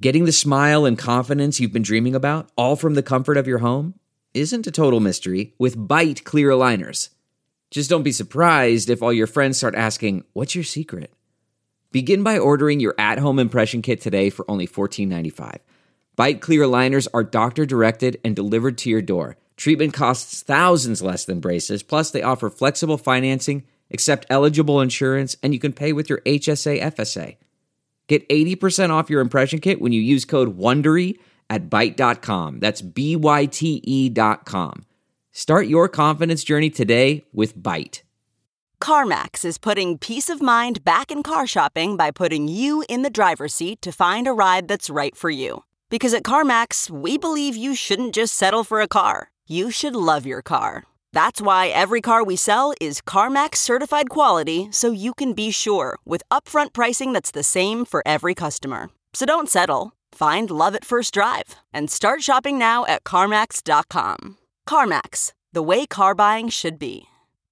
Getting the smile and confidence you've been dreaming about, all from the comfort of your home, isn't a total mystery with Byte clear aligners. Just don't be surprised if all your friends start asking, "What's your secret?" Begin by ordering your at-home impression kit today for only $14.95. Byte clear aligners are doctor-directed and delivered to your door. Treatment costs thousands less than braces, plus they offer flexible financing, accept eligible insurance, and you can pay with your HSA FSA. Get 80% off your impression kit when you use code WONDERY at Byte.com. That's BYTE.com. Start your confidence journey today with Byte. CarMax is putting peace of mind back in car shopping by putting you in the driver's seat to find a ride that's right for you. Because at CarMax, we believe you shouldn't just settle for a car. You should love your car. That's why every car we sell is CarMax certified quality, so you can be sure with upfront pricing that's the same for every customer. So don't settle. Find love at first drive and start shopping now at CarMax.com. CarMax, the way car buying should be.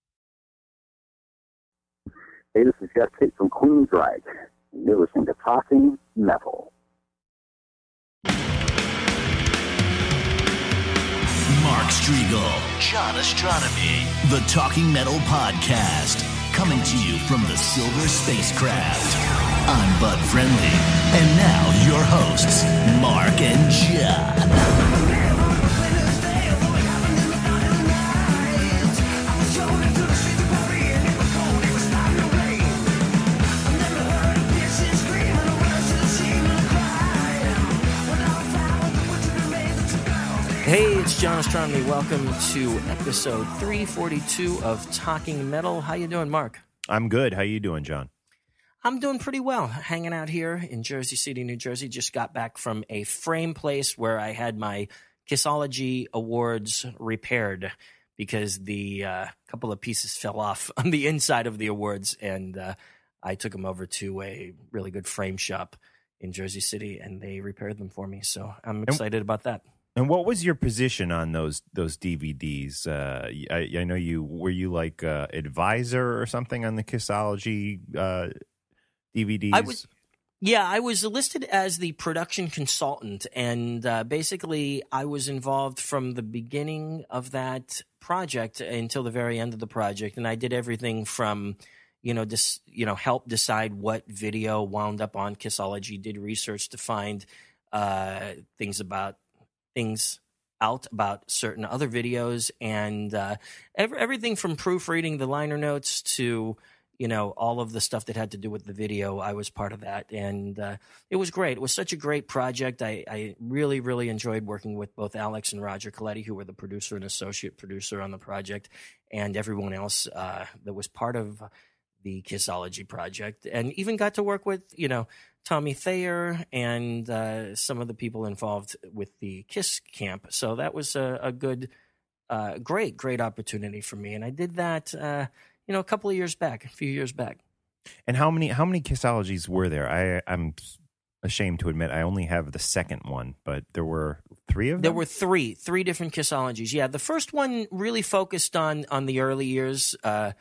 Hey, this is Jeff Tate from Queensryche. You're listening to Talking Metal. Mark Strigl, John Astronomy, the Talking Metal Podcast, coming to you from the Silver Spacecraft. I'm Bud Friendly, and now your hosts, Mark and John. Hey, it's John Astronomy. Welcome to episode 342 of Talking Metal. How you doing, Mark? I'm good. How you doing, John? I'm doing pretty well. Hanging out here in Jersey City, New Jersey. Just got back from a frame place where I had my Kissology awards repaired because the couple of pieces fell off on the inside of the awards, and I took them over to a really good frame shop in Jersey City, and they repaired them for me. So I'm excited about that. And what was your position on those DVDs? I know were you like advisor or something on the Kissology DVDs? I was listed as the production consultant, and basically I was involved from the beginning of that project until the very end of the project, and I did everything from help decide what video wound up on Kissology, did research to find things out about certain other videos, and everything from proofreading the liner notes to all of the stuff that had to do with the video. I was part of that, and it was great. It was such a great project. I really, really enjoyed working with both Alex and Roger Coletti, who were the producer and associate producer on the project, and everyone else that was part of the Kissology project, and even got to work with Tommy Thayer and some of the people involved with the Kiss camp. So that was a good, great opportunity for me. And I did that, a few years back. And how many Kissologies were there? I'm ashamed to admit I only have the second one, but there were three of them? There were three different Kissologies. Yeah, the first one really focused on the early years,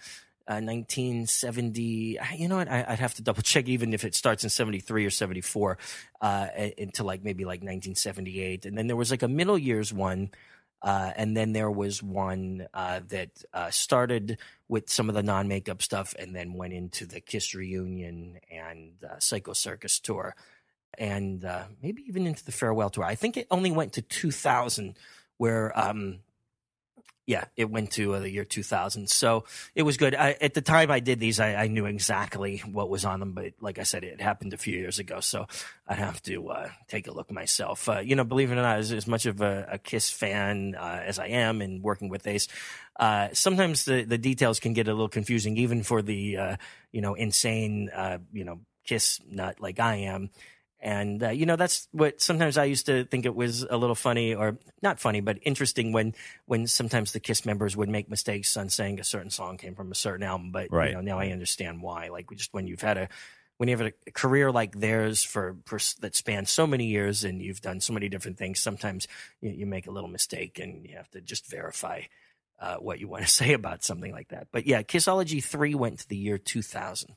1970, you know what? I'd have to double check, even if it starts in 73 or 74, into maybe 1978. And then there was a middle years one. And then there was one that started with some of the non-makeup stuff and then went into the Kiss reunion and Psycho Circus tour, and maybe even into the farewell tour. I think it only went to 2000, where it went to the year 2000. So it was good. At the time I did these, I knew exactly what was on them. But like I said, it happened a few years ago. So I'd have to take a look myself. Believe it or not, as much of a Kiss fan as I am, and working with Ace, sometimes the details can get a little confusing, even for the, insane, Kiss nut like I am. And, that's what sometimes I used to think it was a little funny, or not funny, but interesting when sometimes the Kiss members would make mistakes on saying a certain song came from a certain album. But, right. Now I understand why. When you have a career like theirs for that spans so many years, and you've done so many different things, sometimes you make a little mistake and you have to just verify what you want to say about something like that. But yeah, Kissology 3 went to the year 2000.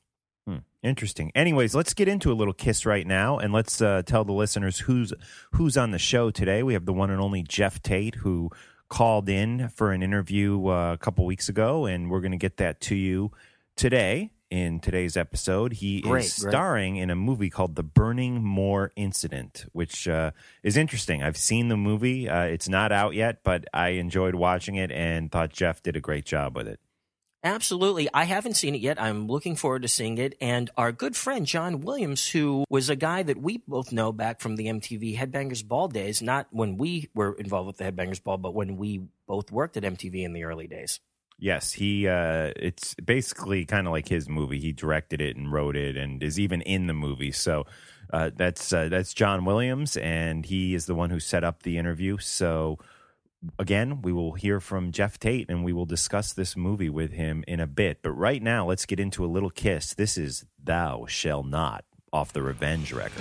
Interesting. Anyways, let's get into a little Kiss right now, and let's tell the listeners who's on the show today. We have the one and only Jeff Tate, who called in for an interview a couple weeks ago, and we're going to get that to you today in today's episode. He is starring in a movie called The Burning Moor Incident, which is interesting. I've seen the movie. It's not out yet, but I enjoyed watching it and thought Jeff did a great job with it. Absolutely. I haven't seen it yet. I'm looking forward to seeing it. And our good friend, John Williams, who was a guy that we both know back from the MTV Headbangers Ball days, not when we were involved with the Headbangers Ball, but when we both worked at MTV in the early days. Yes, it's basically kind of like his movie. He directed it and wrote it and is even in the movie. So that's John Williams, and he is the one who set up the interview. So again, we will hear from Jeff Tate, and we will discuss this movie with him in a bit. But right now, let's get into a little Kiss. This is Thou Shall Not off the Revenge record.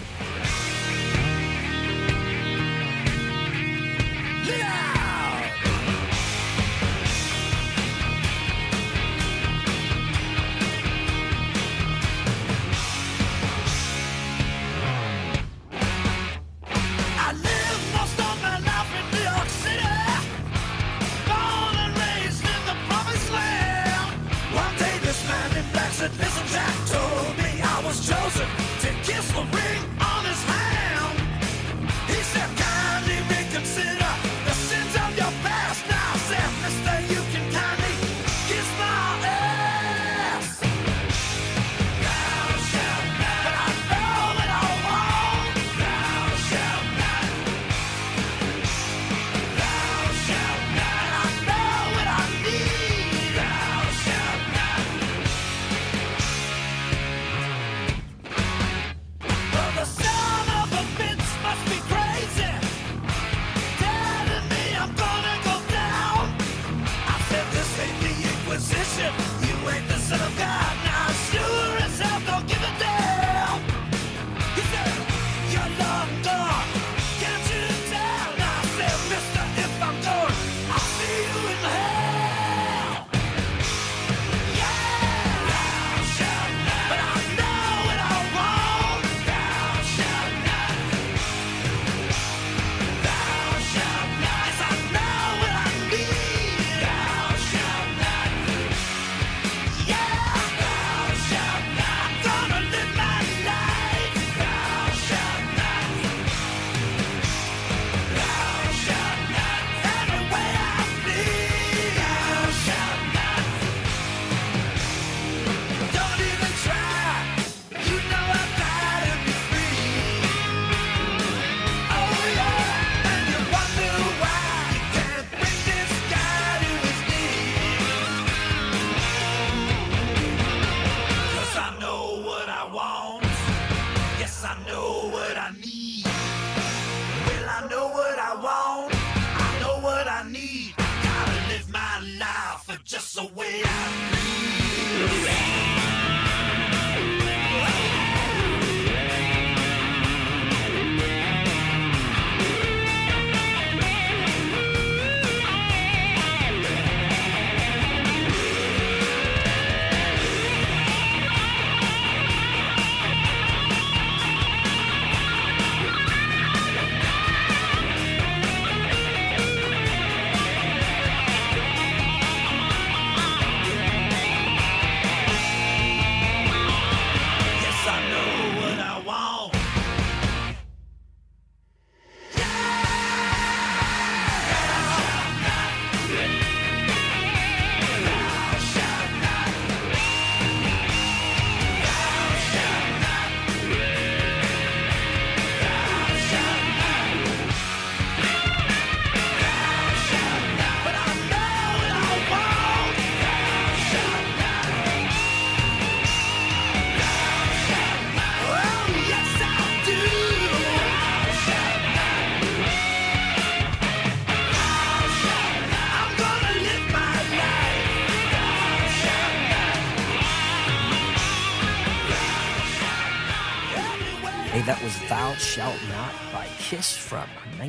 Listen, Jack told me I was chosen to kiss the ring on his hand. He said, kindly reconsider the sins of your past. Now, said, mister, you can kindly kiss my ass. Thou shalt not. But I know that I won't. Thou shalt not. Thou shalt not. And I know what I need. Thou shalt not. The son of a bitch must be crazy, telling me I'm gonna go down. I said, this ain't the Inquisition, you ain't the son of God. Now sure as hell don't give a damn. He said, you're long gone, can't you tell? Now I said, mister, if I'm gone, I'll see you in hell. Yeah, thou shalt not. But I know what I want. Thou shalt not. Thou shalt not. Yes, I know what I need. Thou shalt not. Yeah, thou shalt not. I'm gonna live my life. Thou shalt not. Thou shalt not. Every way I bleed. Thou shalt not. Don't even try. You know I've gotta be free. Oh yeah, and you wonder why you can't bring this guy to his knees. 'Cause I know what I want. Yes, I know what I need. Well, I know what I want. I know what I need. Gotta live my life just the way I feel. Yes, I know what I want. But I know what I want. Oh, yes, I do. I'm gonna live my life. Hey, that was Thou Shalt Not by Kiss from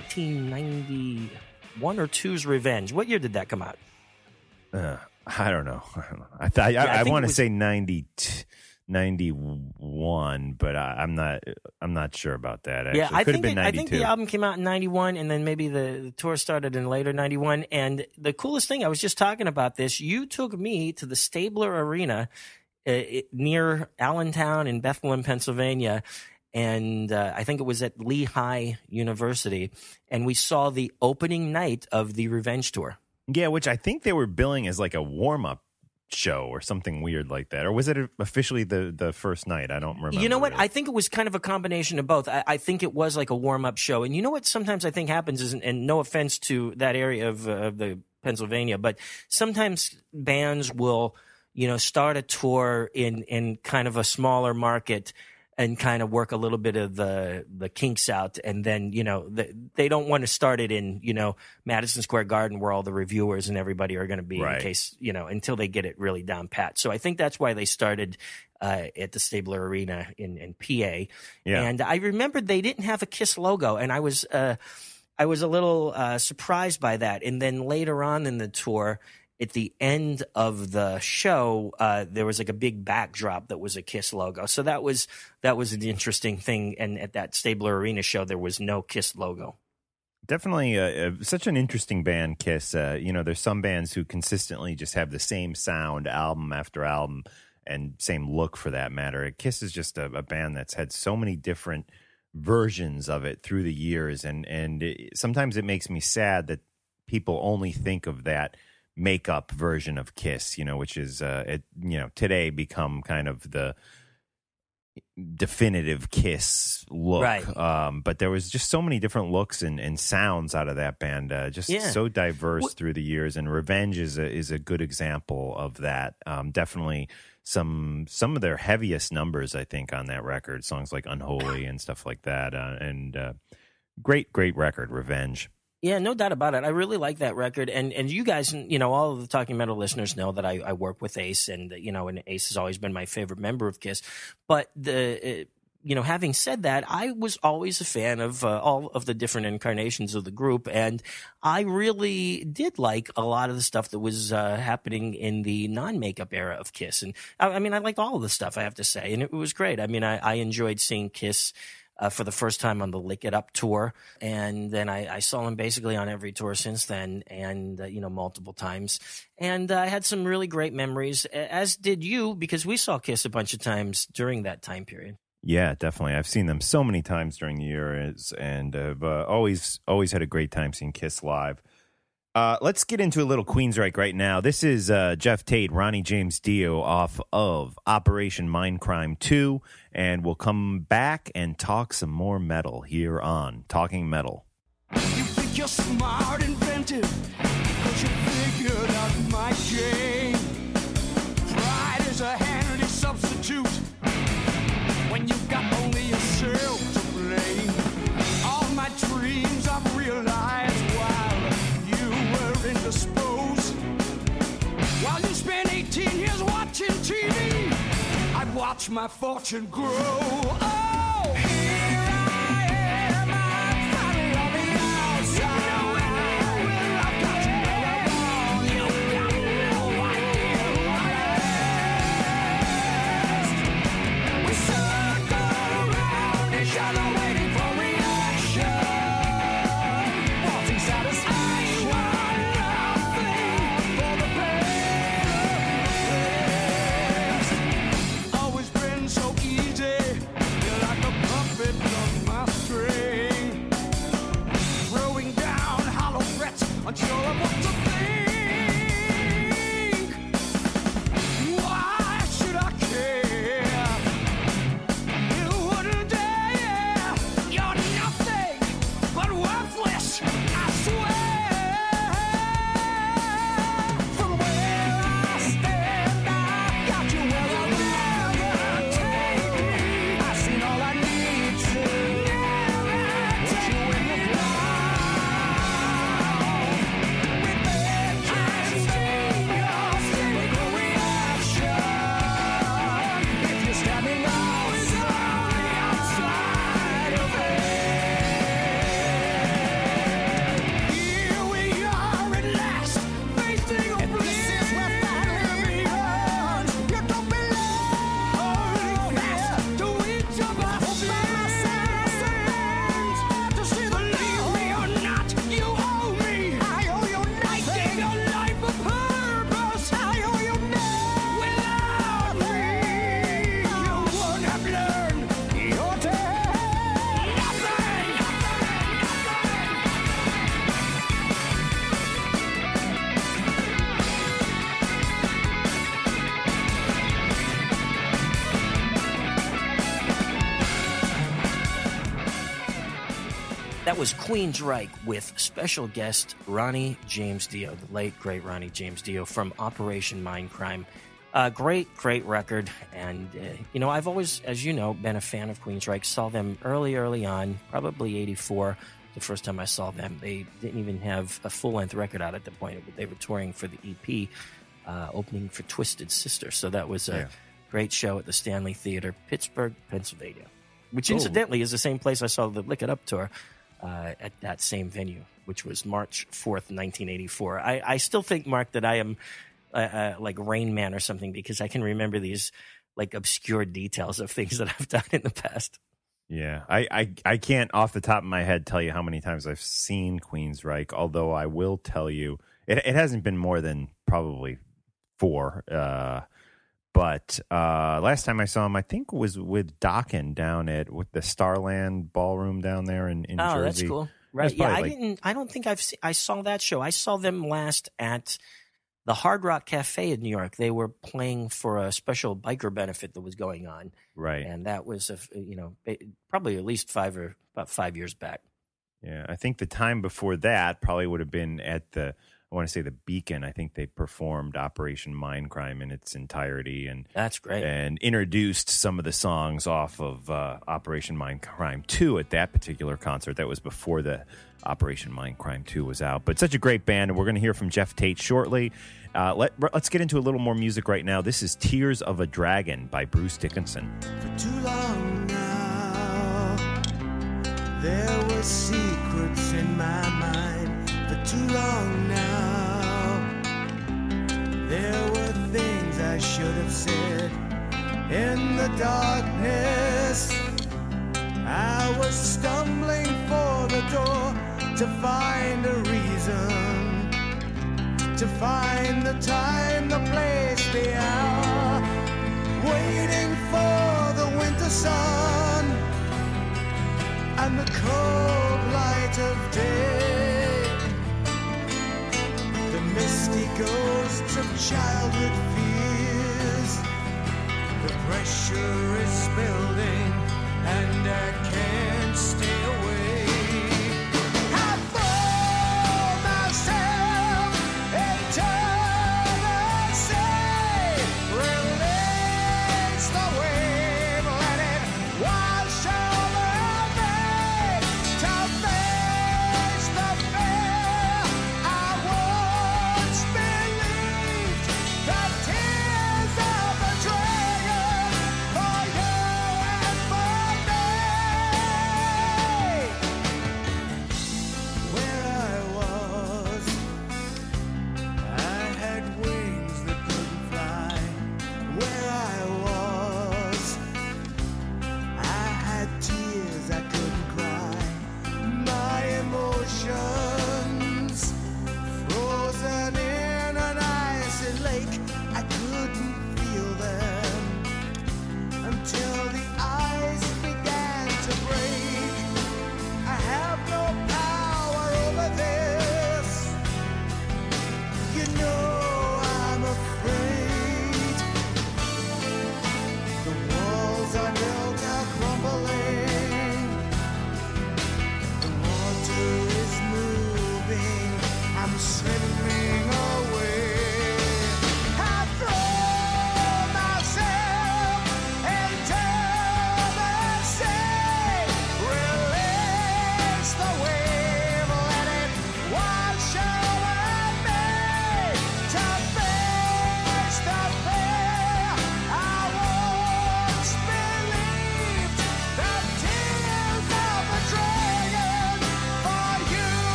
1991 or 2's Revenge. What year did that come out? I don't know. I I think want it to was- say 91, but I'm not sure about that. Actually. Yeah, I Could have think been 92. I think the album came out in 91, and then maybe the tour started in later 91. And the coolest thing, I was just talking about this. You took me to the Stabler Arena near Allentown in Bethlehem, Pennsylvania, and I think it was at Lehigh University, and we saw the opening night of the Revenge Tour. Yeah, which I think they were billing as like a warm-up show or something weird like that. Or was it officially the first night? I don't remember. You know what? Really. I think it was kind of a combination of both. I think it was like a warm-up show. And you know what sometimes I think happens is, and no offense to that area of the Pennsylvania, but sometimes bands will, start a tour in kind of a smaller market and kind of work a little bit of the kinks out. And then, they don't want to start it in, Madison Square Garden where all the reviewers and everybody are going to be in case, until they get it really down pat. So I think that's why they started at the Stabler Arena in PA. Yeah. And I remembered they didn't have a KISS logo, and I was a little surprised by that. And then later on in the tour, at the end of the show, there was like a big backdrop that was a KISS logo. So that was an interesting thing. And at that Stabler Arena show, there was no KISS logo. Definitely such an interesting band, KISS. There's some bands who consistently just have the same sound album after album and same look for that matter. KISS is just a band that's had so many different versions of it through the years. And sometimes it makes me sad that people only think of that makeup version of KISS, which is today become kind of the definitive KISS look. Right. But there was just so many different looks and sounds out of that band, so diverse through the years. And Revenge is a good example of that. Definitely some of their heaviest numbers, I think, on that record, songs like Unholy and stuff like that. Great record, Revenge. Yeah, no doubt about it. I really like that record. And you guys, all of the Talking Metal listeners know that I work with Ace, and, and Ace has always been my favorite member of KISS. But, having said that, I was always a fan of all of the different incarnations of the group. And I really did like a lot of the stuff that was happening in the non-makeup era of KISS. And I liked all of the stuff, I have to say. And it was great. I enjoyed seeing KISS for the first time on the Lick It Up tour. And then I saw him basically on every tour since then, and, multiple times. And I had some really great memories, as did you, because we saw KISS a bunch of times during that time period. Yeah, definitely. I've seen them so many times during the years, and I've always had a great time seeing KISS live. Let's get into a little Queensryche right now. This is Jeff Tate, Ronnie James Dio off of Operation Mindcrime 2, and we'll come back and talk some more metal here on Talking Metal. You think you're smart, inventive, 'cause you figured out my game. Pride is a handy substitute when you've got only yourself to blame. All my dreams I've realized indisposed. While you spend 18 years watching TV, I watch my fortune grow. Oh, here I am, I'm finally on the outside. Where I've got to know you've got no idea what it is. We circle around each other waiting for reaction. Wanting satisfaction. So easy, you That was Queensryche with special guest Ronnie James Dio, the late, great Ronnie James Dio from Operation Mindcrime. Great record. And, I've always, as you know, been a fan of Queensryche. Saw them early on, probably 84, the first time I saw them. They didn't even have a full-length record out at the point, but they were touring for the EP, opening for Twisted Sister. So that was a great show at the Stanley Theater, Pittsburgh, Pennsylvania, which incidentally is the same place I saw the Lick It Up tour at that same venue, which was March 4th, 1984. I still think, Mark, that I am like Rain Man or something, because I can remember these like obscure details of things that I've done in the past. Yeah, I can't off the top of my head tell you how many times I've seen Queensryche, although I will tell you it hasn't been more than probably 4. But last time I saw him, I think was with Dokken down at the Starland Ballroom down there in Jersey. Oh, that's cool. Right? Yeah, I don't think I saw that show. I saw them last at the Hard Rock Cafe in New York. They were playing for a special biker benefit that was going on. Right. And that was probably at least about 5 years back. Yeah, I think the time before that probably would have been at the Beacon. I think they performed Operation Mindcrime in its entirety, and that's great. And introduced some of the songs off of Operation Mindcrime 2 at that particular concert. That was before the Operation Mindcrime 2 was out. But such a great band, and we're going to hear from Geoff Tate shortly. Let's get into a little more music right now. This is Tears of a Dragon by Bruce Dickinson. For too long now, there were secrets in my mind. For too long now, there were things I should have said. In the darkness, I was stumbling for the door to find a reason, to find the time, the place, the hour, waiting for the winter sun and the cold light of day. The misty ghosts of childhood fears. The pressure is building and I can't stay away. I throw myself into the sea. Release the wave, let it wash over me. To face the fear I once believed. The tears of a dragon for you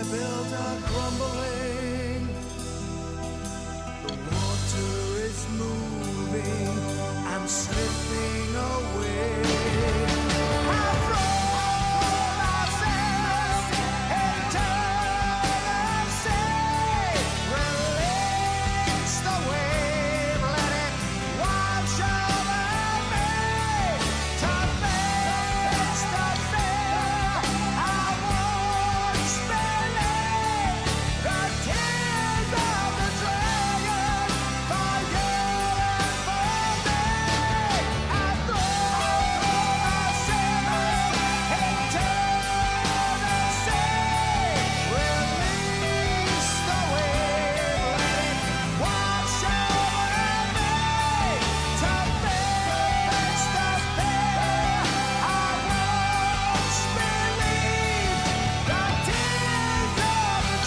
built are crumbling. The water is moving and slipping away. I've thrown ourselves into the sea. Release the wave, let it wash over me. To face the fear I once believed. The tears of the dragon for you and for me. I've thrown myself into the sea. Release the wave, let it wash over me. To face the fear I once believed. The tears of the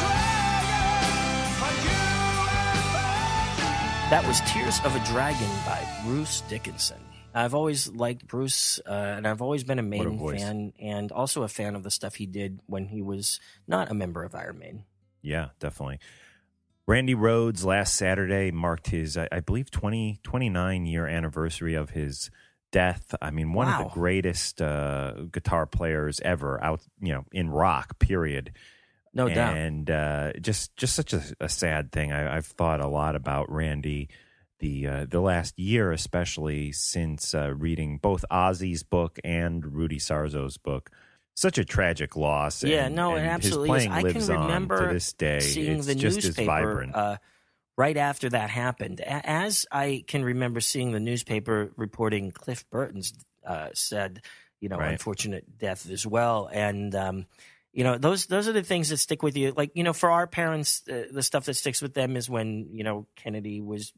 dragon for you and for me. That was Tears of a Dragon by Bruce Dickinson. I've always liked Bruce, and I've always been a Maiden voice. fan, and also a fan of the stuff he did when he was not a member of Iron Maiden. Yeah, definitely. Randy Rhoads last Saturday marked his, I believe, 29-year anniversary of his death. I mean, one of Wow. the greatest guitar players ever out, in rock, period. No doubt. And just such a sad thing. I've thought a lot about Randy the last year, especially since reading both Ozzy's book and Rudy Sarzo's book. Such a tragic loss. Yeah, and, no, it and absolutely his is. playing I lives can on remember to this day. seeing It's the just as newspaper vibrant. right after that happened. As I can remember seeing the newspaper reporting Cliff Burton's said, Right. unfortunate death as well. And, those are the things that stick with you. Like, for our parents, the stuff that sticks with them is when, Kennedy was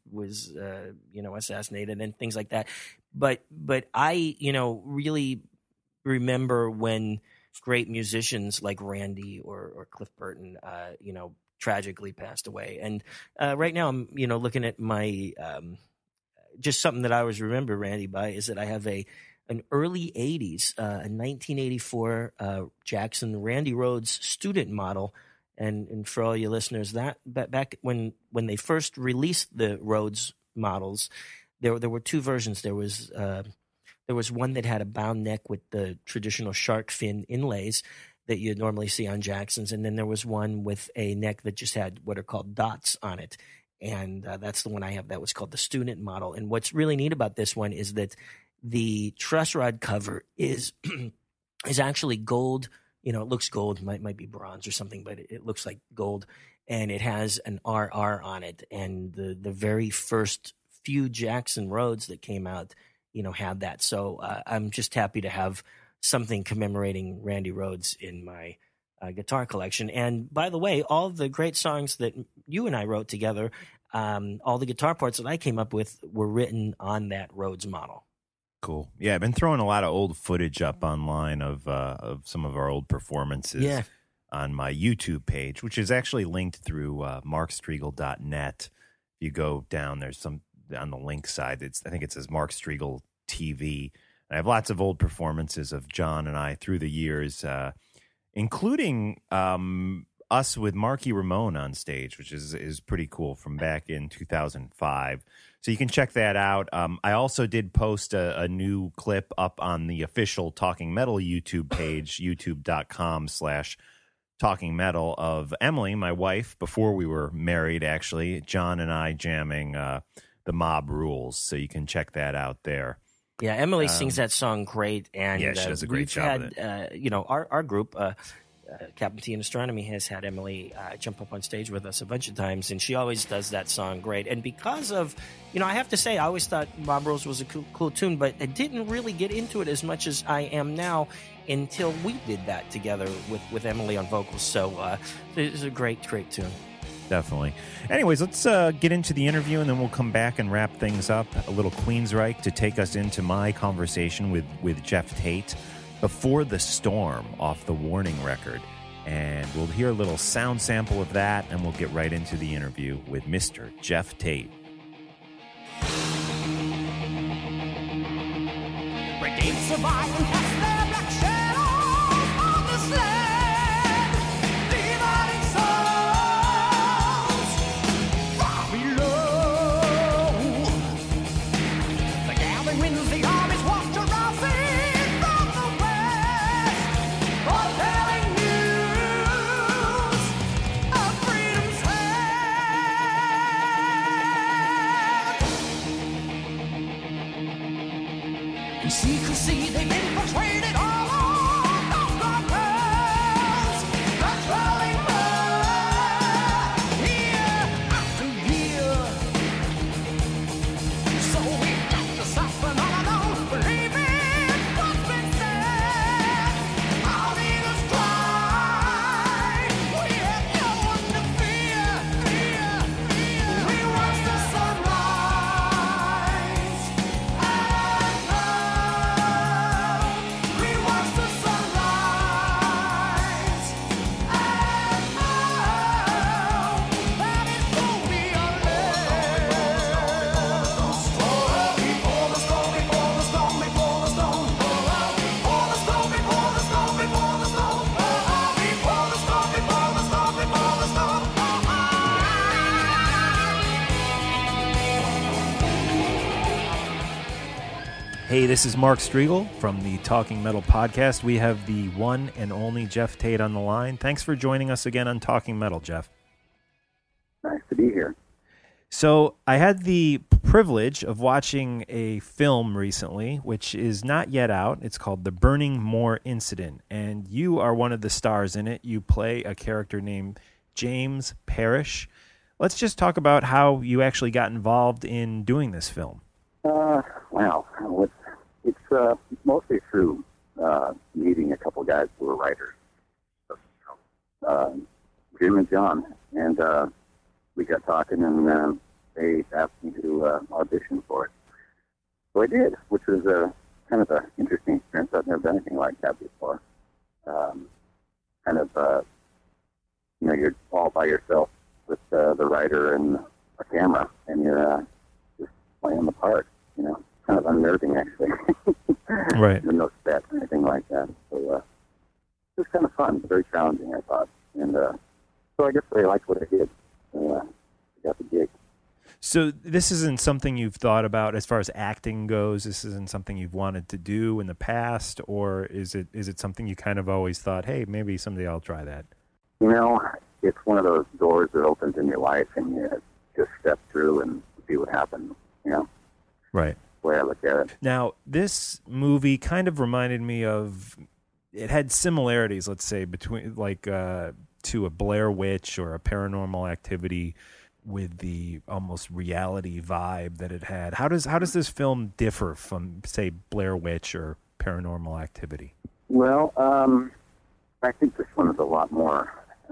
assassinated and things like that. But I, really remember when great musicians like Randy or Cliff Burton, tragically passed away. And right now I'm, looking at my just something that I always remember Randy by is that I have an early 80s, a 1984 Jackson Randy Rhoads student model. And for all you listeners, that back when they first released the Rhoads models, there were two versions. There was one that had a bound neck with the traditional shark fin inlays that you'd normally see on Jacksons, and then there was one with a neck that just had what are called dots on it. And that's the one I have. That was called the student model. And what's really neat about this one is that the truss rod cover is actually gold. It looks gold, might be bronze or something, but it looks like gold. And it has an RR on it. And the very first few Jackson Rhoads that came out, had that. So I'm just happy to have something commemorating Randy Rhoads in my guitar collection. And by the way, all the great songs that you and I wrote together, all the guitar parts that I came up with were written on that Rhoads model. Cool. Yeah, I've been throwing a lot of old footage up online of some of our old performances on my YouTube page, which is actually linked through markstriegel.net. If you go down, there's some on the link side. I think it says Mark Striegel TV. And I have lots of old performances of John and I through the years, including us with Marky Ramone on stage, which is pretty cool from back in 2005. So you can check that out. I also did post a new clip up on the official Talking Metal YouTube page, youtube.com/Talking Metal, of Emily, my wife, before we were married, actually, John and I jamming The Mob Rules. So you can check that out there. Yeah, Emily sings that song great. And yeah, she does a great job with it. Our group, Captain T in Astronomy, has had Emily jump up on stage with us a bunch of times, and she always does that song great. And because of, I have to say, I always thought Mob Rules was a cool tune, but I didn't really get into it as much as I am now until we did that together with Emily on vocals. So it's a great tune. Definitely. Anyways, let's get into the interview, and then we'll come back and wrap things up. A little Queensryche to take us into my conversation with Geoff Tate before the Storm off the Warning record. And we'll hear a little sound sample of that, and we'll get right into the interview with Mr. Geoff Tate. Brigade survive and cast their black shadows on this land. Leave out eastern winds, the armies walked around from the west, all telling news of freedom's hand. In secrecy, they've infiltrated all of our girls, patrolling year after year. So we have to soften all alone, believing what's been said. Our leaders cry, we have no one to fear. We watch the sunrise and burn. We watch the sunrise and burn. That is who we are. Before the storm, before the storm, before the storm, before the storm, before the storm, before the storm, before the storm, before the storm, before the storm. Hey, this is Mark Striegel from the Talking Metal Podcast. We have the one and only Jeff Tate on the line. Thanks for joining us again on Talking Metal, Jeff. Nice to be here. So I had the privilege of watching a film recently, which is not yet out. It's called The Burning Moor Incident, and you are one of the stars in it. You play a character named James Parrish. Let's just talk about how you actually got involved in doing this film. Wow. It's mostly through meeting a couple guys who were writers, Jim and John, and we got talking, and they asked me to audition for it. So I did, which was kind of an interesting experience. I've never done anything like that before. You're all by yourself with the writer and a camera, and you're just playing the part. Kind of unnerving, actually. Right. There's no stats or anything like that. So it was kind of fun, very challenging, I thought. And so I guess I liked what I did. I got the gig. So this isn't something you've thought about as far as acting goes? This isn't something you've wanted to do in the past? Or is it something you kind of always thought, hey, maybe someday I'll try that? It's one of those doors that opens in your life, and you just step through and see what happens, Right. The way I look at it. Now, this movie kind of reminded me of, it had similarities, let's say, between to a Blair Witch or a Paranormal Activity, with the almost reality vibe that it had. How does this film differ from, say, Blair Witch or Paranormal Activity? Well, I think this one is a lot more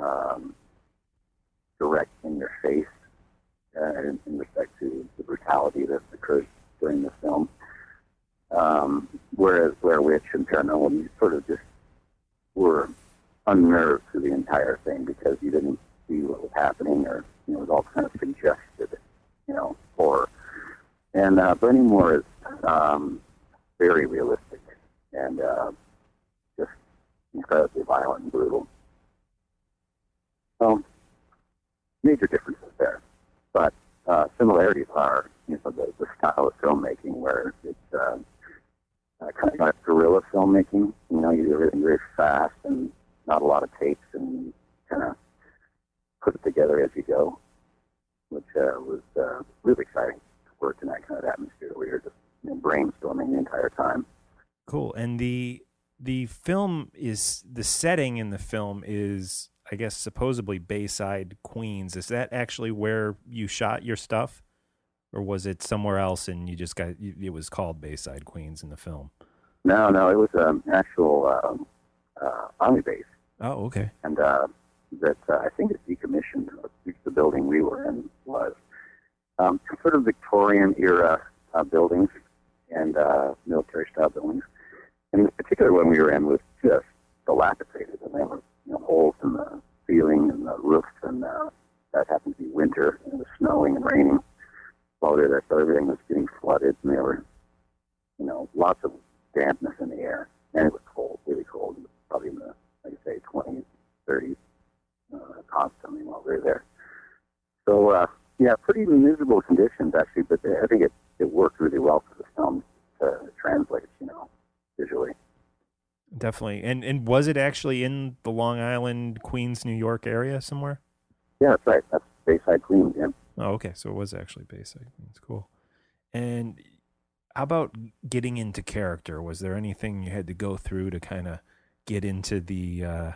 direct in your face in respect to the brutality that occurs during the film. Whereas Blair Witch and Paranormal, you sort of just were unnerved through the entire thing because you didn't see what was happening, or it was all kind of suggested, horror. And Burning Moor is very realistic and just incredibly violent and brutal. So, major differences there. But similarities are, the style of filmmaking, where it's kind of like guerrilla filmmaking. You do everything very fast and not a lot of takes, and kind of put it together as you go, which was really exciting to work in that kind of atmosphere where you're just brainstorming the entire time. Cool. And the film is, the setting in the film is, I guess, supposedly Bayside, Queens. Is that actually where you shot your stuff? Or was it somewhere else and you just it was called Bayside, Queens in the film? No, it was an actual Army base. Oh, okay. And that I think is decommissioned, or at least the building we were in was. Sort of Victorian era buildings and military-style buildings. And the particular one we were in was just dilapidated, and there were holes in the ceiling and the roof, and that happened to be winter, and it was snowing and raining while we were there, so everything was getting flooded, and there were, lots of dampness in the air, and it was cold, really cold. It was probably in the, like I say, 20s, 30s, constantly while we were there. So, pretty miserable conditions, actually, but I think it worked really well for the film translates, visually. Definitely. And was it actually in the Long Island, Queens, New York area somewhere? Yeah, that's right. That's Bayside, Queens. Yeah. Oh, okay. So it was actually Bayside. That's cool. And how about getting into character? Was there anything you had to go through to kind of get into the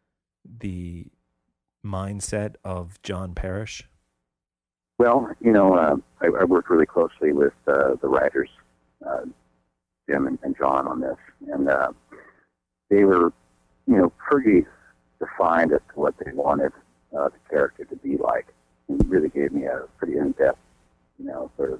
mindset of John Parrish? Well, I worked really closely with the writers, Jim and John, on this, and they were, pretty defined as to what they wanted the character to be like, and really gave me a pretty in-depth, sort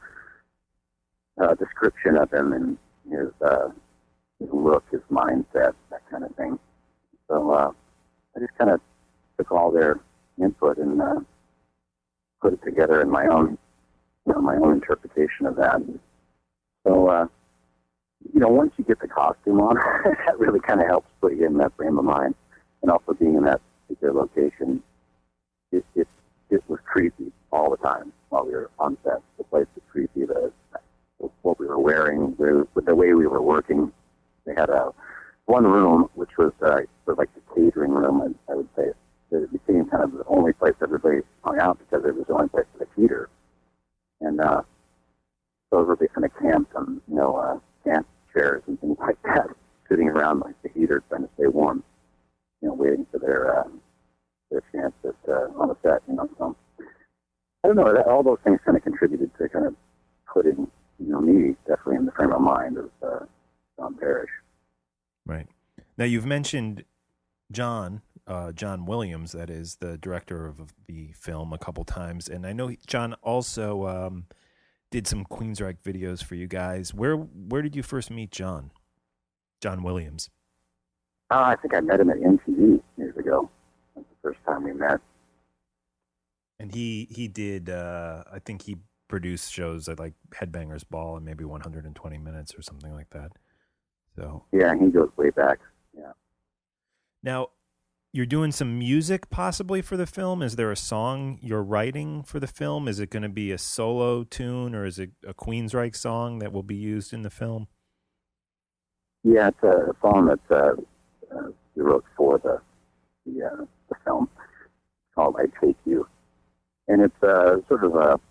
of description of him and his look, his mindset, that kind of thing. So I just kind of took all their input and put it together in my own, my own interpretation of that. So, once you get the costume on, that really kind of helps put you in that frame of mind. And also being in that particular location, it was creepy all the time while we were on set. The place was creepy. What we were wearing, with the way we were working. They had one room, which was sort of like the catering room, I would say. It became kind of the only place everybody hung out because it was the only place with a heater. And so everybody kind of camped on, camp chairs and things like that, sitting around like the heater trying to stay warm, waiting for their chance on the set, So I don't know, all those things kind of contributed to kind of putting, me definitely in the frame of mind of John Parrish. Right. Now you've mentioned John Williams, that is the director of the film, a couple times, and I know John also did some Queensryche videos for you guys. Where did you first meet John Williams? I think I met him at MTV years ago. That's the first time we met. And he did, I think he produced shows at like Headbangers Ball and maybe 120 Minutes or something like that. So yeah, he goes way back. Yeah. Now, you're doing some music possibly for the film. Is there a song you're writing for the film? Is it going to be a solo tune, or is it a Queensryche song that will be used in the film? Yeah, it's a song that we wrote for the film. It's called "I Take You," and it's sort of a,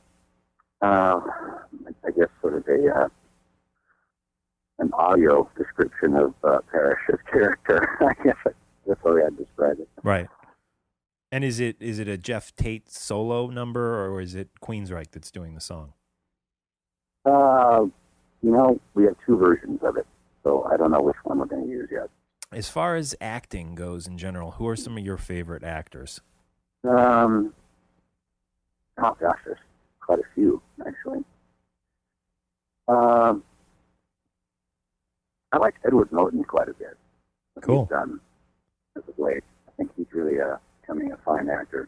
I guess, sort of an audio description of Parrish's character. I guess that's the way I'd describe it. Right. And is it a Jeff Tate solo number, or is it Queensryche that's doing the song? We have two versions of it, so I don't know which one we're going to use yet. As far as acting goes in general, who are some of your favorite actors? Oh gosh, there's quite a few, actually. I like Edward Norton quite a bit. Cool. He's done as of late. I think he's really becoming a fine actor.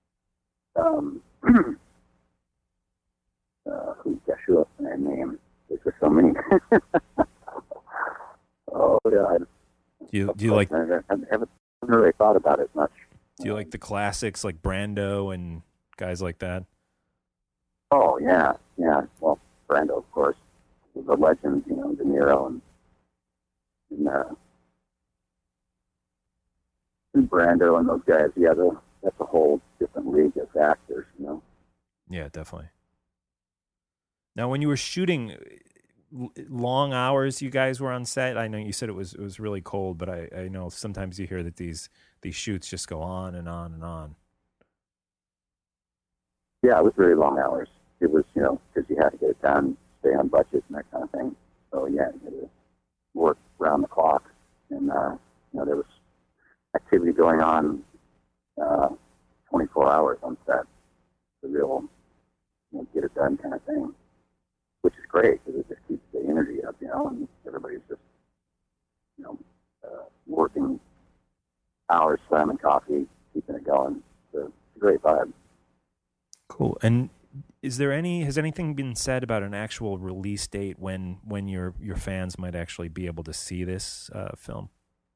Who's Yeshua and name? There's just so many. Oh yeah. Do you like? I haven't really thought about it much. Do you like the classics like Brando and guys like that? Oh yeah. Well, Brando, of course, the legend. De Niro and Brando and those guys. Yeah, that's a whole different league of actors. Yeah, definitely. Now, when you were shooting, long hours you guys were on set. I know you said it was really cold, but I know sometimes you hear that these shoots just go on and on and on. Yeah, it was very long hours. It was, because you had to get it done, stay on budget and that kind of thing. So yeah, you had to work around the clock, and there was activity going on 24 hours on set. The real, get it done kind of thing, which is great because it just keeps the energy up, and everybody's just, working hours, slamming coffee, keeping it going. So it's a great vibe. Cool. And has anything been said about an actual release date when your fans might actually be able to see this film?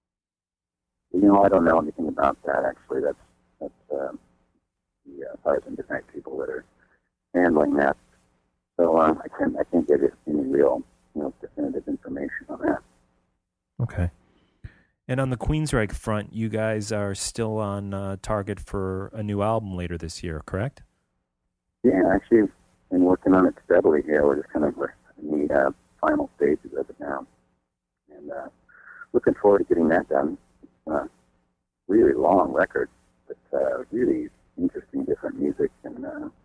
I don't know anything about that, actually. That's the Fires and Midnight people that are handling that. So I can't give it any real, definitive Okay. And on the Queensryche front, you guys are still on target for a new album later this year, correct? Yeah, actually, I've been working on it steadily here. We're just kind of in the final stages of it now. And looking forward to getting that done. It's a really long record, but really interesting, different music. And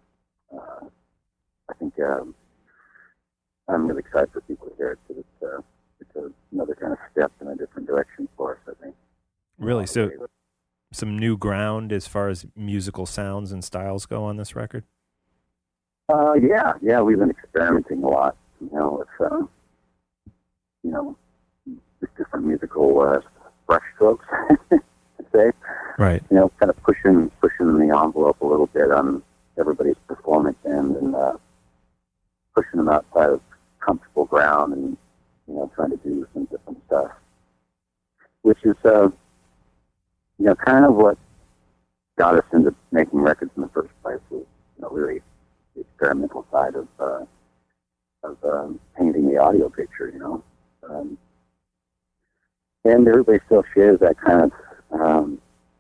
I think I'm really excited for people to hear it because it's another kind of step in a different direction for us, I think. Really? So some new ground as far as musical sounds and styles go on this record? Yeah, we've been experimenting a lot, with, just different musical brush strokes, to say. Right. Kind of pushing the envelope a little bit on everybody's performance end and pushing them outside of comfortable ground and, trying to do some different stuff, which is, kind of what got us into making records in the first place was, really the experimental side of painting the audio picture, and everybody still shares that kind of,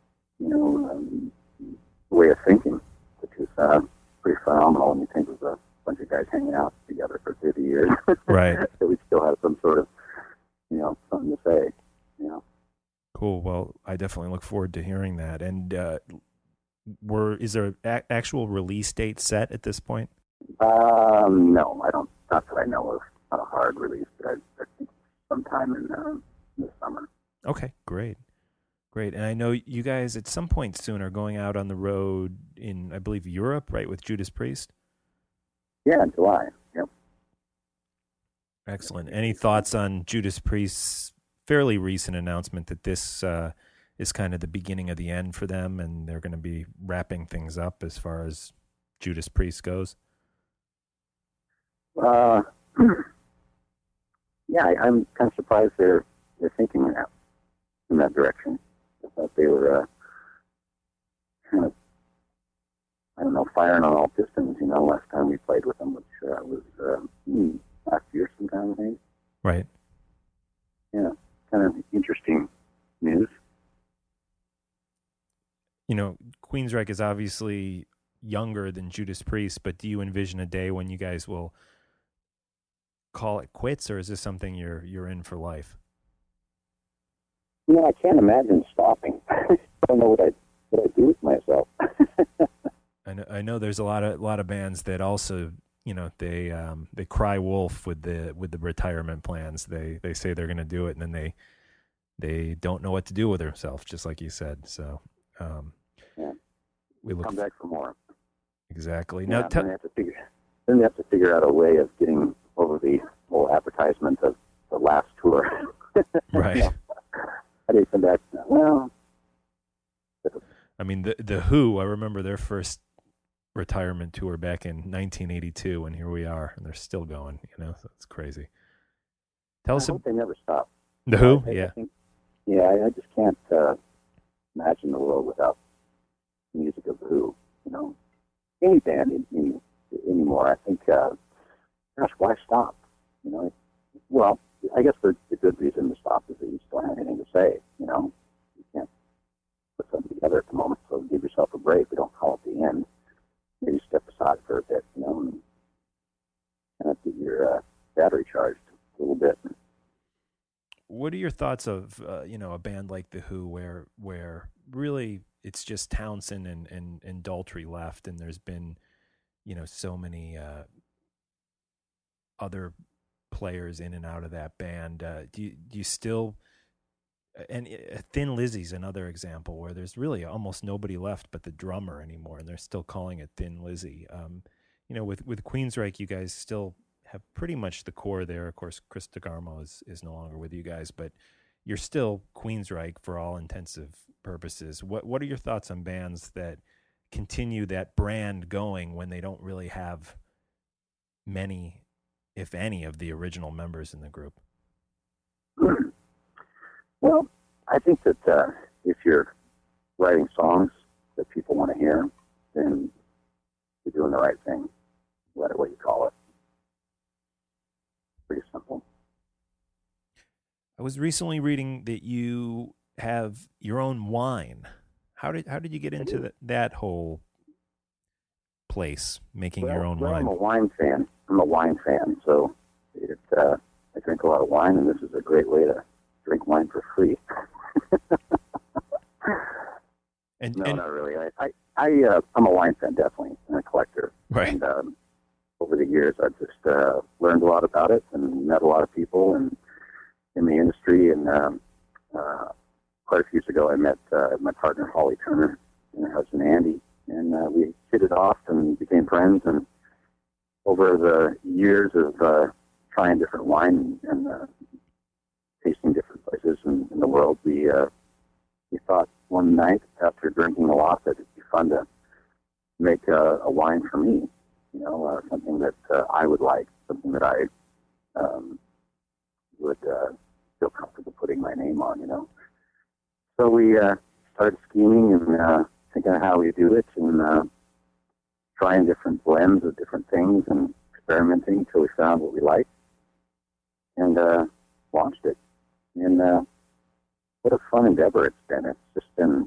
way of thinking, which is pretty phenomenal when you think of a bunch of guys hanging out together for 50 years. Right. So we still have some sort of, something to say, Cool. Well, I definitely look forward to hearing that. And is there an actual release date set at this point? No, I don't. Not that I know of. Not a hard release, but I think sometime in the summer. Okay, great. And I know you guys at some point soon are going out on the road in, I believe, Europe, right, with Judas Priest? Yeah, in July. Yep. Excellent. Any thoughts on Judas Priest's fairly recent announcement that this is kind of the beginning of the end for them and they're going to be wrapping things up as far as Judas Priest goes? Yeah, I'm kind of surprised they're thinking in that direction. I thought they were kind of, I don't know, firing on all pistons, last time we played with them, which was last year sometime, I think. Right. Yeah, kind of interesting news. Queensryche is obviously younger than Judas Priest, but do you envision a day when you guys will call it quits, or is this something you're in for life? I can't imagine stopping. I don't know what I do with myself. I know there's a lot of bands that also they cry wolf with the retirement plans. They say they're going to do it, and then they don't know what to do with themselves, just like you said. So we look come back for more. Exactly. Yeah, Now then they have to figure out a way of getting over the whole advertisement of the last tour. Right. How do you come back? Well, I mean, the Who, I remember their first retirement tour back in 1982, and here we are, and they're still going, so it's crazy. Tell us. I hope they never stop. The Who? I think, I just can't imagine the world without the music of the Who, any band anymore. I think, gosh, why stop? Well, I guess the good reason to stop is that you still have anything to say, You can't put something together at the moment, so give yourself a break. We don't call it the end. Maybe step aside for a bit, and kind of get your battery charged a little bit. What are your thoughts of a band like the Who, where really it's just Townsend and Daltrey left, and there's been so many other players in and out of that band? Do you still? And Thin Lizzy's another example where there's really almost nobody left but the drummer anymore, and they're still calling it Thin Lizzy. With Queensryche, you guys still have pretty much the core there. Of course, Chris DeGarmo is no longer with you guys, but you're still Queensryche for all intensive purposes. What are your thoughts on bands that continue that brand going when they don't really have many, if any, of the original members in the group? Well, I think that if you're writing songs that people want to hear, then you're doing the right thing, no matter what you call it. Pretty simple. I was recently reading that you have your own wine. How did you get into that whole place, making your own wine? I'm a wine fan. So I drink a lot of wine, and this is a great way to drink wine for free. No, not really. I'm a wine fan, definitely, and a collector. Right. And over the years, I've just learned a lot about it and met a lot of people in the industry. And quite a few years ago, I met my partner, Holly Turner, and her husband, Andy. And we hit it off and became friends. And over the years of trying different wine and tasting different places in the world, we thought one night after drinking a lot that it'd be fun to make a wine for me. Something that I would like, something that I would feel comfortable putting my name on. So we started scheming and thinking of how we do it, and trying different blends of different things and experimenting until we found what we liked, and launched it. And what a fun endeavor it's been. It's just been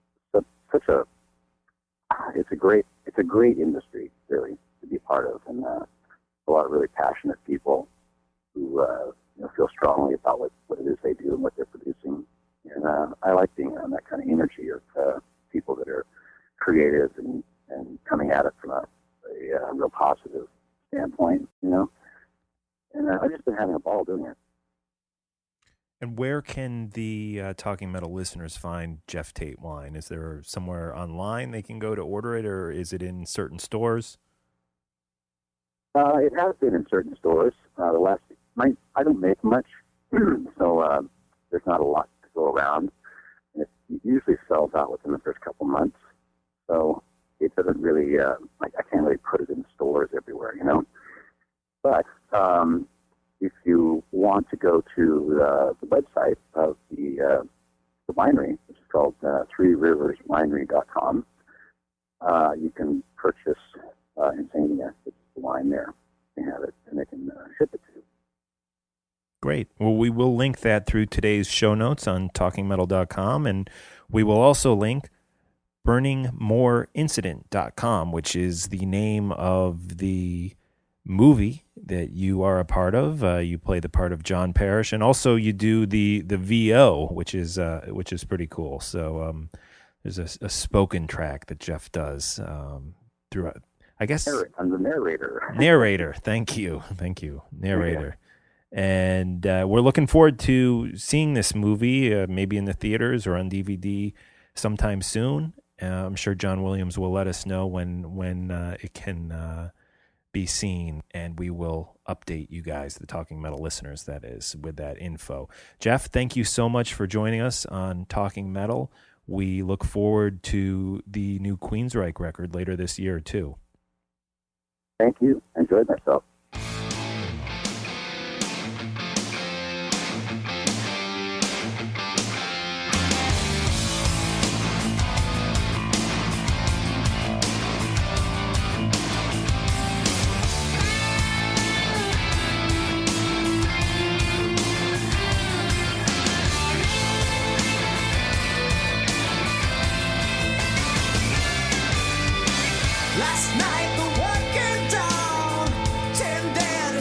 it's a great industry, really, to be part of, and a lot of really passionate people who feel strongly about what it is they do and what they're producing. And I like being around that kind of energy of people that are creative and coming at it from a real positive standpoint, And I've just been having a ball doing it. And where can the Talking Metal listeners find Jeff Tate wine? Is there somewhere online they can go to order it, or is it in certain stores? It has been in certain stores. I don't make much, so there's not a lot to go around. It usually sells out within the first couple months, so it doesn't really, I can't really put it in stores everywhere, But if you want to go to the website of the winery, which is called threeriverswinery.com, you can purchase Insania. It's the wine there. They have it, and they can ship it to you. Great. Well, we will link that through today's show notes on talkingmetal.com, and we will also link burningmoreincident.com, which is the name of the movie that you are a part of. You play the part of John Parrish, and also you do the VO, which is pretty cool. So there's a spoken track that Jeff does throughout. I guess I'm the narrator. Narrator. Thank you. Narrator. Yeah. And we're looking forward to seeing this movie, maybe in the theaters or on DVD sometime soon. I'm sure John Williams will let us know when it can be seen, and we will update you guys, the Talking Metal listeners, that is, with that info. Jeff, thank you so much for joining us on Talking Metal. We look forward to the new Queensryche record later this year, too. Thank you. Enjoyed myself. Last night the world came down, 10 dead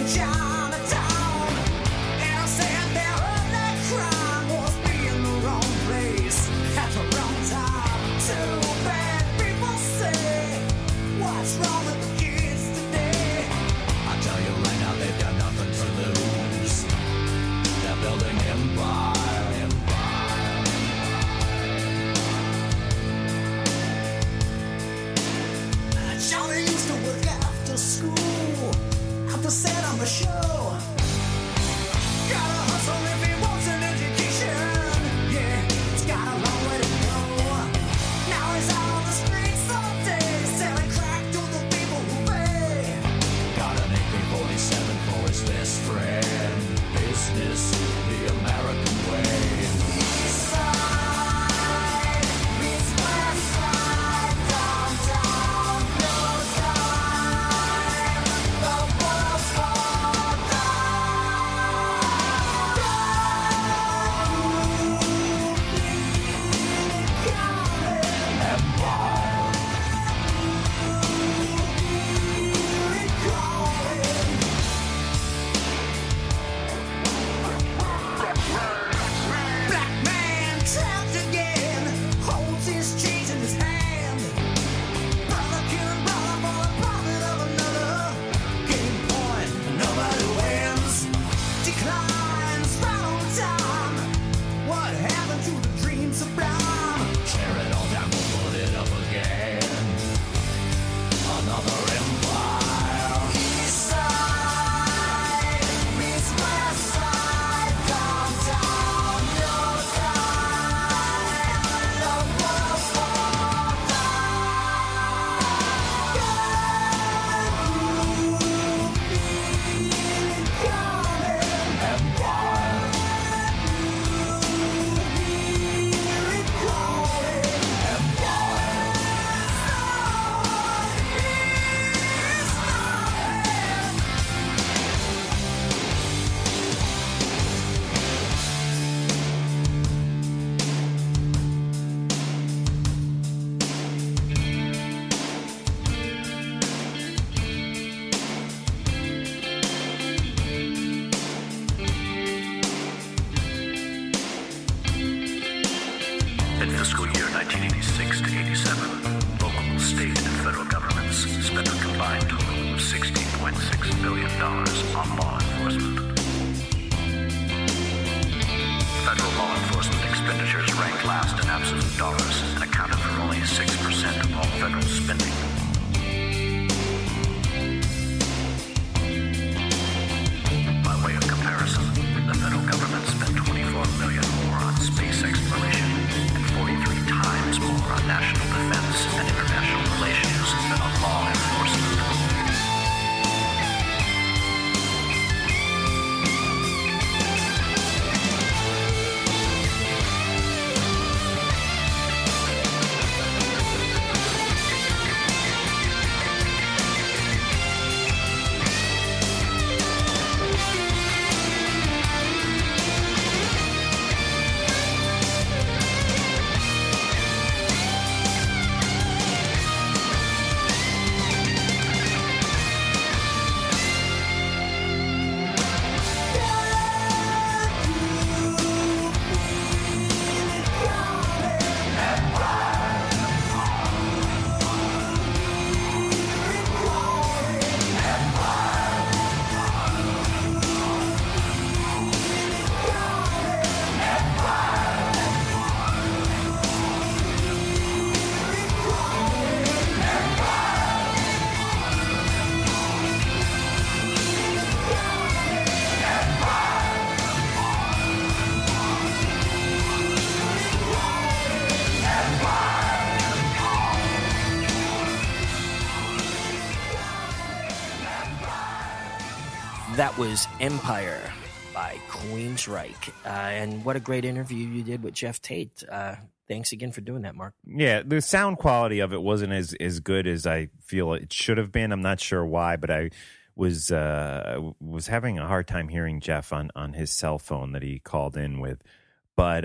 That was Empire by Queensryche. And what a great interview you did with Jeff Tate. Thanks again for doing that, Mark. Yeah, the sound quality of it wasn't as good as I feel it should have been. I'm not sure why, but I was having a hard time hearing Jeff on his cell phone that he called in with. But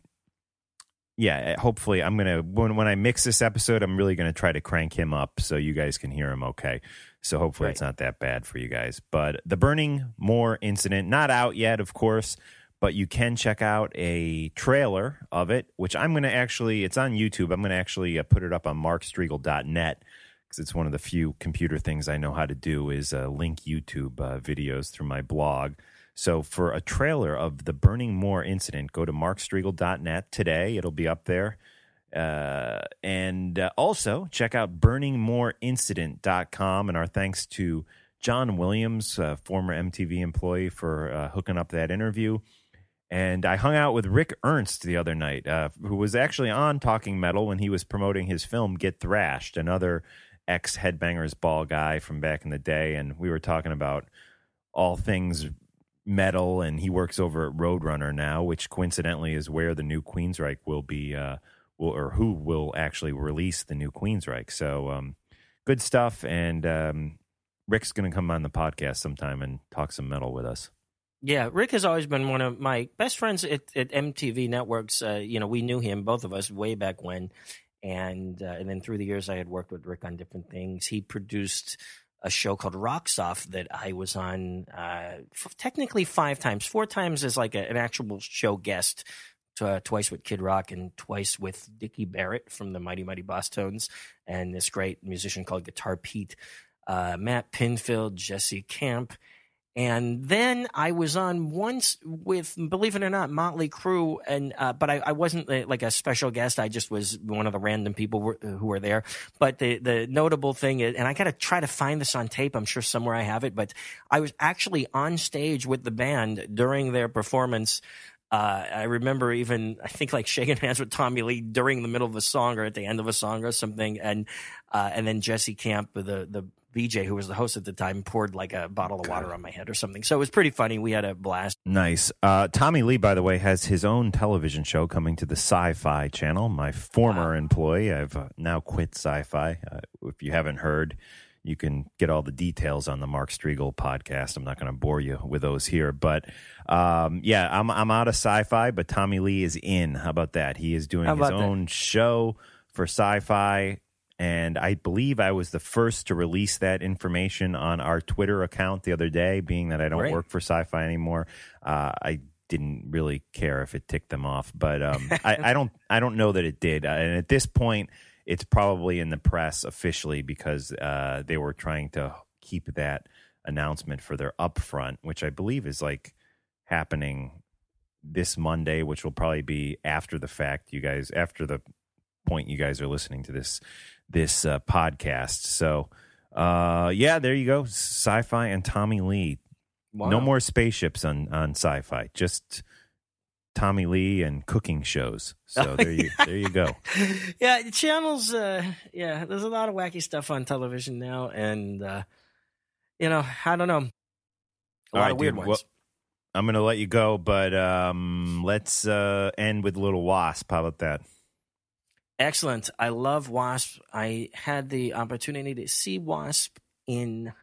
yeah, hopefully I'm gonna when I mix this episode, I'm really gonna try to crank him up so you guys can hear him okay. So hopefully It's not that bad for you guys. But the Burning Moor incident, not out yet, of course, but you can check out a trailer of it, which I'm going to actually, it's on YouTube. I'm going to actually put it up on markstriegel.net because it's one of the few computer things I know how to do is link YouTube videos through my blog. So for a trailer of the Burning Moor incident, go to markstriegel.net today. It'll be up there. And also check out burningmoorincident.com. And our thanks to John Williams, former MTV employee, for hooking up that interview. And I hung out with Rick Ernst the other night, who was actually on Talking Metal when he was promoting his film Get Thrashed, another ex-Headbangers Ball guy from back in the day. And we were talking about all things metal, and he works over at Roadrunner now, which coincidentally is where the new Queensryche will be, or who will actually release the new Queensryche. So good stuff, and Rick's going to come on the podcast sometime and talk some metal with us. Yeah, Rick has always been one of my best friends at MTV Networks. We knew him, both of us, way back when. And then through the years, I had worked with Rick on different things. He produced a show called Rocks Off that I was on technically 5 times. 4 times as like an actual show guest, twice with Kid Rock and twice with Dickie Barrett from the Mighty Mighty Boss Tones and this great musician called Guitar Pete, Matt Pinfield, Jesse Camp. And then I was on once with, believe it or not, Motley Crue, and but I wasn't like a special guest. I just was one of the random people who were there. But the notable thing is, and I got to try to find this on tape. I'm sure somewhere I have it. But I was actually on stage with the band during their performance. I remember even, I think, like shaking hands with Tommy Lee during the middle of a song or at the end of a song or something. And then Jesse Camp, the VJ, who was the host at the time, poured like a bottle of water on my head or something. So it was pretty funny. We had a blast. Nice. Tommy Lee, by the way, has his own television show coming to the Sci-Fi channel. My former employee. I've now quit Sci-Fi. If you haven't heard, you can get all the details on the Mark Striegel podcast. I'm not going to bore you with those here. But, yeah, I'm out of Sci-Fi, but Tommy Lee is in. How about that? He is doing his own show for Sci-Fi. And I believe I was the first to release that information on our Twitter account the other day, being that I don't work for Sci-Fi anymore. I didn't really care if it ticked them off, but I don't know that it did. And at this point, it's probably in the press officially because they were trying to keep that announcement for their upfront, which I believe is like happening this Monday, which will probably be after the fact. You guys, after the point you guys are listening to this podcast. So yeah, there you go. Sci-Fi and Tommy Lee. Wow. No more spaceships on Sci-Fi, just Tommy Lee and cooking shows. So there you go. Yeah, channels, there's a lot of wacky stuff on television now, and I don't know, a lot of weird ones. Well, I'm gonna let you go, but let's end with Little Wasp. How about that? Excellent. I love Wasp. I had the opportunity to see Wasp in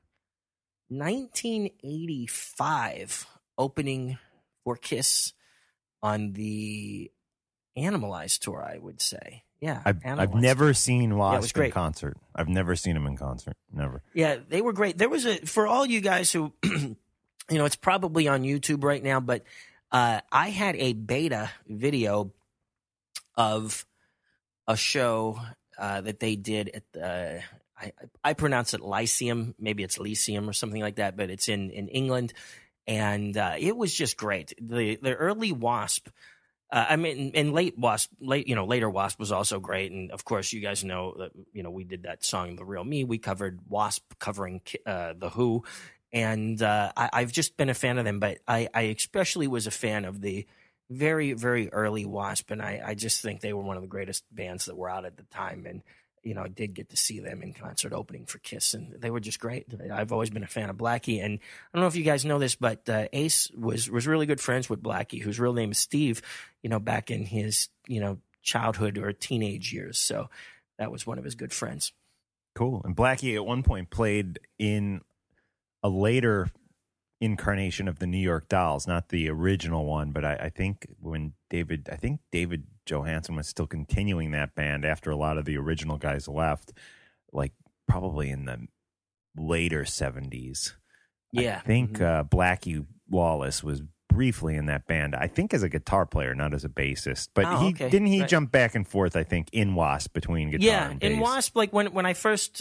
1985, opening for Kiss on the Animalized tour, I would say. Yeah, I've never seen Wasp in concert. I've never seen them in concert. Never. Yeah, they were great. There was for all you guys who, it's probably on YouTube right now, but I had a beta video of a show that they did at the, I pronounce it Lyceum, maybe it's Lyceum or something like that, but it's in England, and it was just great. The early Wasp, and later Wasp was also great, and of course you guys know that we did that song The Real Me. We covered Wasp covering The Who, and I've just been a fan of them, but I especially was a fan of the very, very early Wasp, and I just think they were one of the greatest bands that were out at the time. And I did get to see them in concert opening for Kiss, and they were just great. I've always been a fan of Blackie, and I don't know if you guys know this, but Ace was really good friends with Blackie, whose real name is Steve, back in his, childhood or teenage years. So that was one of his good friends. Cool. And Blackie at one point played in a later incarnation of the New York Dolls, not the original one, but I think David Johansen was still continuing that band after a lot of the original guys left, like probably in the later 70s. Yeah. I think Blackie Lawless was briefly in that band, I think as a guitar player, not as a bassist. But he jump back and forth, I think, in Wasp between guitar and bass. In Wasp, like when I first,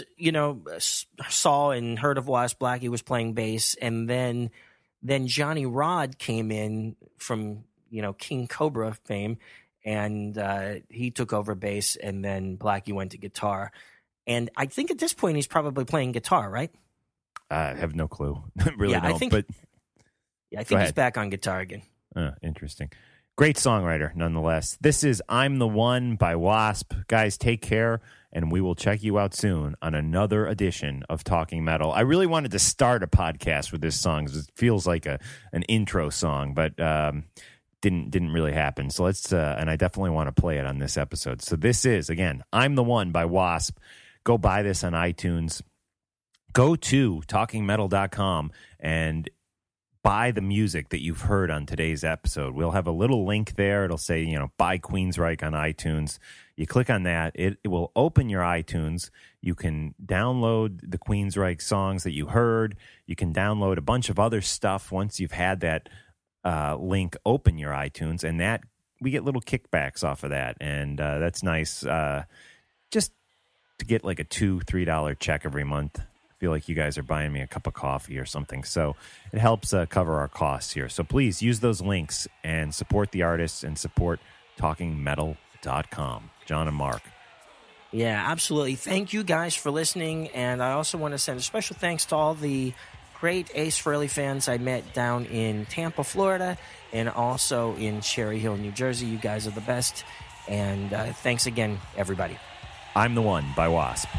saw and heard of Wasp, Blackie was playing bass, and then Johnny Rod came in from, King Cobra fame, and he took over bass, and then Blackie went to guitar. And I think at this point he's probably playing guitar, right? I have no clue. Really don't. I think he's back on guitar again. Interesting. Great songwriter, nonetheless. This is I'm the One by Wasp. Guys, take care, and we will check you out soon on another edition of Talking Metal. I really wanted to start a podcast with this song because it feels like an intro song, but didn't really happen. So let's, and I definitely want to play it on this episode. So this is, again, I'm the One by Wasp. Go buy this on iTunes. Go to talkingmetal.com and buy the music that you've heard on today's episode. We'll have a little link there. It'll say, buy Queensryche on iTunes. You click on that. It will open your iTunes. You can download the Queensryche songs that you heard. You can download a bunch of other stuff once you've had that link open your iTunes, and that we get little kickbacks off of that. And that's nice. Just to get like a $2-3 check every month. Feel like you guys are buying me a cup of coffee or something. So it helps cover our costs here. So please use those links and support the artists and support talkingmetal.com. John and Mark. Yeah, absolutely. Thank you guys for listening. And I also want to send a special thanks to all the great Ace Frehley fans I met down in Tampa, Florida, and also in Cherry Hill, New Jersey. You guys are the best. And thanks again, everybody. I'm the One by Wasp.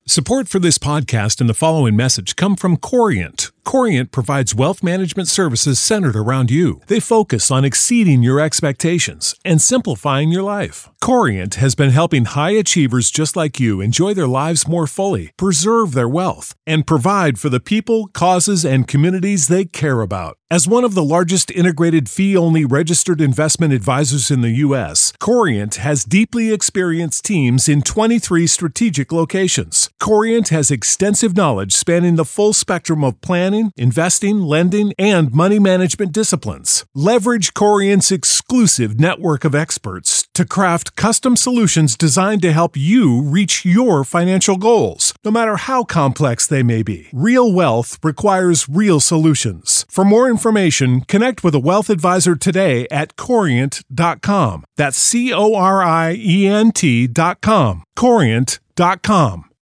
Support for this podcast and the following message come from Corient. Corient provides wealth management services centered around you. They focus on exceeding your expectations and simplifying your life. Corient has been helping high achievers just like you enjoy their lives more fully, preserve their wealth, and provide for the people, causes, and communities they care about. As one of the largest integrated fee-only registered investment advisors in the U.S., Corient has deeply experienced teams in 23 strategic locations. Corient has extensive knowledge spanning the full spectrum of planning, investing, lending, and money management disciplines. Leverage Corient's exclusive network of experts to craft custom solutions designed to help you reach your financial goals, no matter how complex they may be. Real wealth requires real solutions. For more information, connect with a wealth advisor today at Corient.com. That's Corient.com. Corient.com.